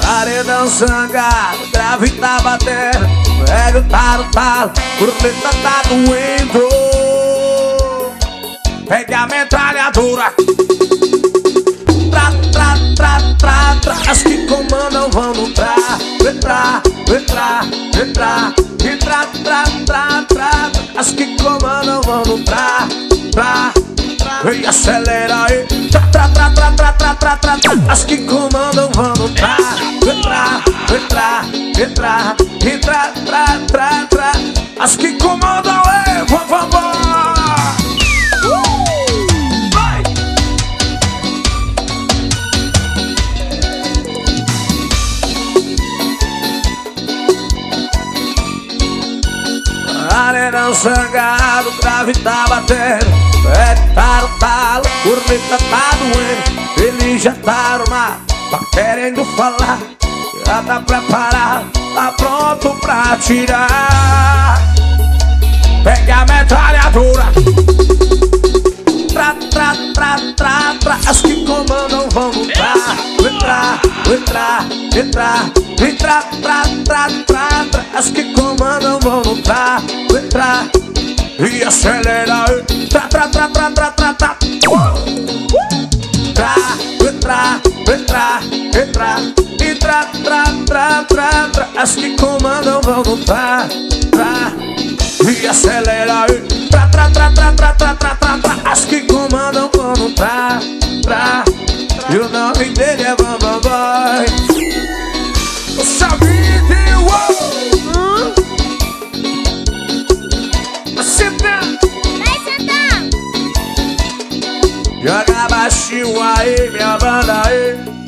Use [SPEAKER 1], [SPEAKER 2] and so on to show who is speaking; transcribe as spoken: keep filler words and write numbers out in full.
[SPEAKER 1] Paredão zangado, grave tá batendo, velho tá no talo, o preta tá doendo. Pega a metralhadora, tra, tra, tra, tra, tra. As que comandam vão entrar, entrar, entrar, entrar, entrar, tra, tra, tra. As que comandam vão entrar, tra, e acelera aí, tra, tra, tra, tra, tra, tra, tra, tra, tra. As que comandam vão entrar, entrar, entrar, entrar, entrar, tra, tra, tra. As que comandam, ei, por favor. Paredão zangado, grave tá batendo, é tá no talo, corneta tá doendo. Ele já tá armado, tá querendo falar, já tá preparado, tá pronto pra atirar. Pega a metralhadora, tra, tra, tra, tra, tra. As que comandam vão entrar, entrar, entrar, entrar, entrar, tra, tra, tra, tra. As que comandam vão entrar, entrar, e acelera aí, tra, tra, tra, tra, tra, tra, tra. Tra, entrar, entrar, entrar, entrar, tra, tra, tra, tra. As que comandam vão entrar, tra, e acelera aí, tra, tra, tra, tra, tra, tra, tra, tra, tra. As que comandam vão entrar, tra, e o nome dele é Bambam Boy. O Savide, uou! Vai sentar,
[SPEAKER 2] vai sentar.
[SPEAKER 1] joga baixinho aí, minha banda aí.